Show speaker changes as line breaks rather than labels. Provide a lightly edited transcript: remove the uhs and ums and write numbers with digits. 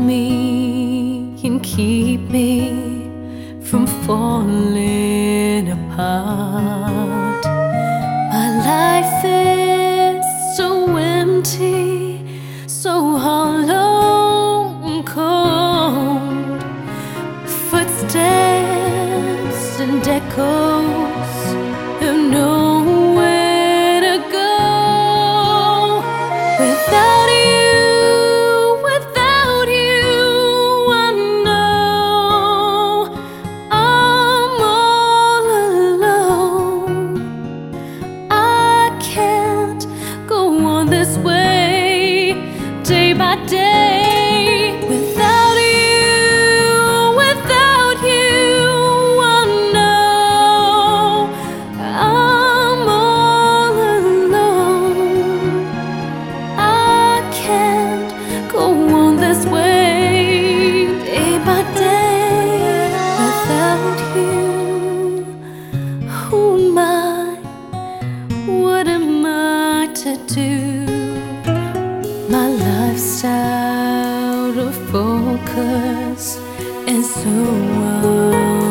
me and keep me from falling apart. My life is so empty, so hollow and cold. Footsteps and echoes have nowhere to go. Without you, I know I'm all alone. I can't go on this way, day by day. Without you, I know I'm all alone. I can't go on this way, day by day. Without you, who am I? What am I to do? My life's out of focus and so